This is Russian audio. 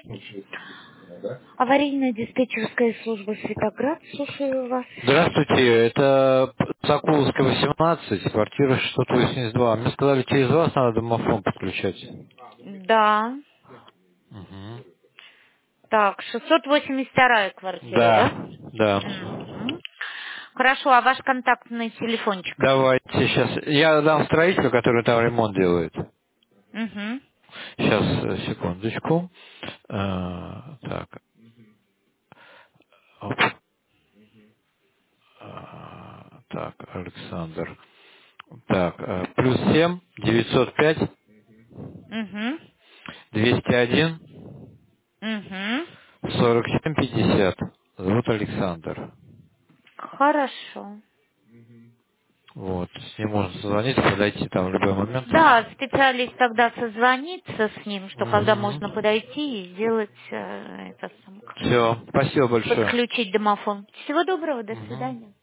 Аварийная диспетчерская служба Светоград. Слушаю вас. Здравствуйте, это Соколовская, 18, квартира 682. Мне сказали, через вас надо домофон подключать. Да. Мгм. Так, 682 квартира, да? Да, да. Мгм. Хорошо, а ваш контактный телефончик? Давайте сейчас. Я дам строителю, который там ремонт делает. Угу. Сейчас, секундочку. Так, оп. Так, Александр. Так, +7 905 Угу. 201 Угу. 47 50. Зовут Александр. Хорошо. Вот, с ним можно созвониться, подойти там в любой момент. Да, специалист тогда созвонится с ним, что когда можно Угу. подойти и сделать это самое, Все, спасибо большое. подключить домофон. Всего доброго, до Мгм. свидания.